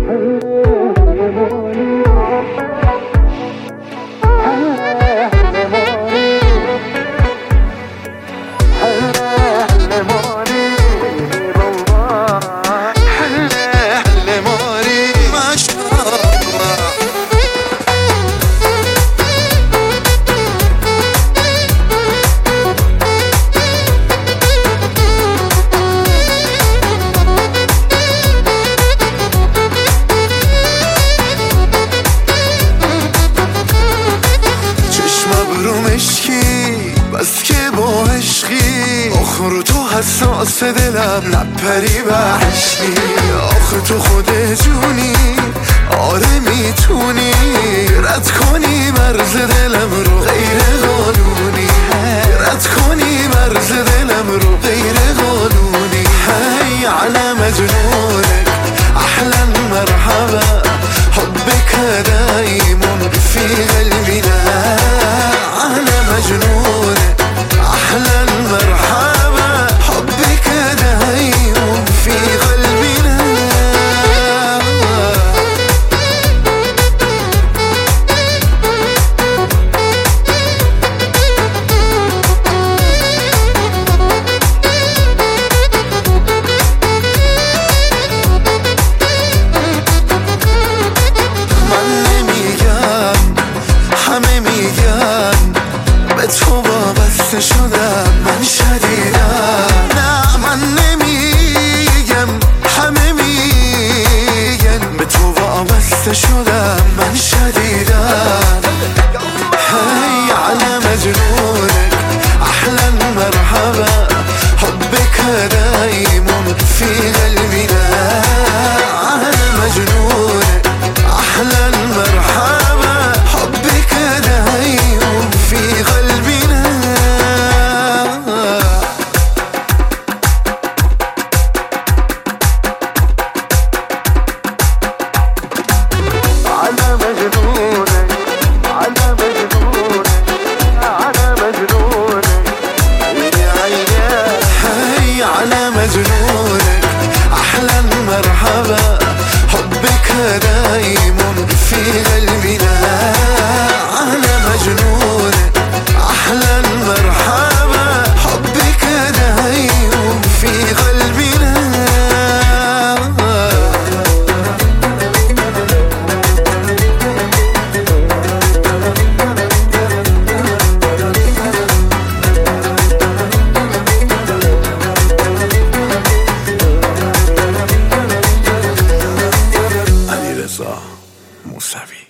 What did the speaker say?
بس که با عشقی آخر تو حساس دلم نپری وحشی آخر تو خود جونی آره میتونی رد کنی مرز دلم رو غیر قانونی رد کنی مرز دلم رو غیر قانونی هی على مجنونك احلى مرحبا حبك دايم في قلبنا على مجنونك احلى مرحبا حبك دايم في قلبنا تو وابسته شدم من شدیدم نه من نمیگم همه میگن به تو وابسته شدم من شدیدم هی على مجنونك احلى مرحبا حبك دايم في قلبنا على مجنونك احلى مرحبا حبك دايم في قلبنا على مجنونك على مجنونك على مجنونك عيني عيني هي على مجنونك احلى مرحبا حبك دايم في قلبنا على مجنونك احلى مرحبا حبك دايم في قلبنا علیرضا موسوی.